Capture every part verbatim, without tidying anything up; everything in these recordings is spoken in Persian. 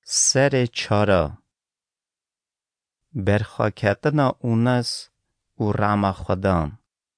سر چارا برخاکتنا اونس و رعما خدان.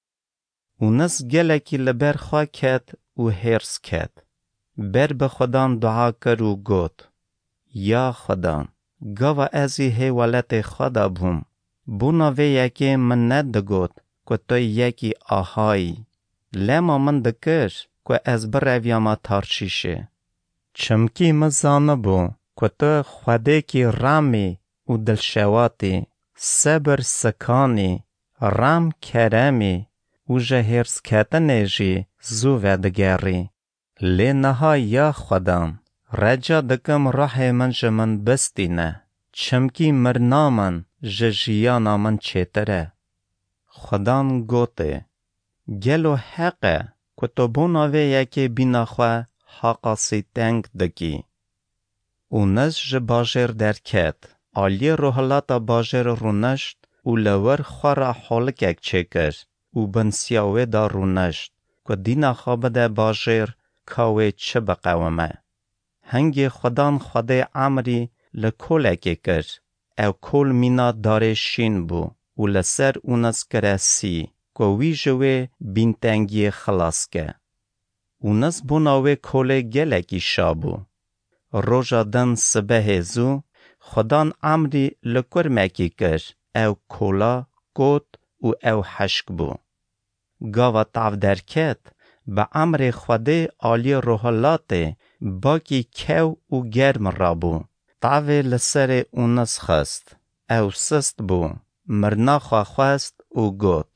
اونس گلکی لبرخا کت و هرس کت. بر بخدان دعا کر و گوت. یا خدان، گاوا ازی هیولت خدا بوم. بونا وی یکی من ند گوت که تو یکی آهایی. لما من دکر که از برویاما تارشیشه. چمکی مزانه بو که تو خوده کی رامی و دلشواتی، صبر سکانی، رام کرمی و جهرس کتنه جی زو ودگری. لی نها یا خدام، رجا دکم راه من جمن بستینه، چمکی مرنامن ججیانا من چیتره. خدان گوته، گلو حقه که تو بوناوه یکی بیناخواه حقاسی تنگ دکی. او نز جباجر درکت، آلی روحلاتا باجر رونشت و لور خورا حالکک چکر و بنسیاوه دا رونشت که دینا خواب ده باجر کاوه چه بقوامه. هنگی خدان خوده عمری لکولکی کر او کول مینا داره شین بو و لسر اونس کرسی که وی جوه بینتنگی خلاص که. اونس بوناوه کوله گلکی شابو. روژا دن سبه زو خدان عمری لکر مکی کر او کولا گوت و او حشک بو. گاوا تاو درکت با عمر خوده آلی روحلاته باکی کو و گرم را بو. تاوه لسر اونس خست. او سست بو. مرنا خواه خواست و گوت.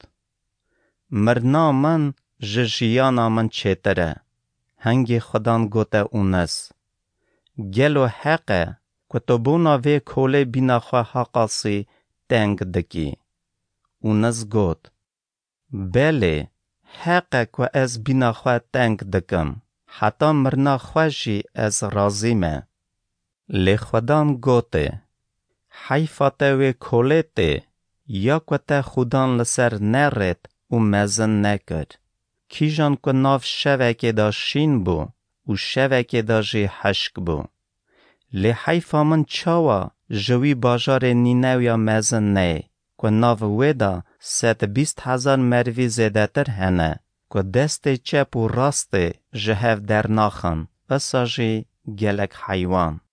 مرنا من ججیانا من چیتره. هنگی خدان گوته اونس. گلو حقه که تو بونا وی کوله بینا خواه حقاسی تنگ دکی. اونس گوت. بله حقه که از بینا خواه تنگ دکم. حتی مرنا خوشی از رازیمه. لی خدان گوته. حیفاته وی کوله ته یا که تا خودان لسر نرد و مزن نکر. کیجان که ناف شوکه دا شین بو و شوکه دا جی حشک بو. لی حیفا من چاوا جوی باجار نینویا مزن نه که ناف ویدا ست بیست هزار مروی زیده تر هنه که دست چپ و راست جهف در ناخن اسا جی گلک حیوان.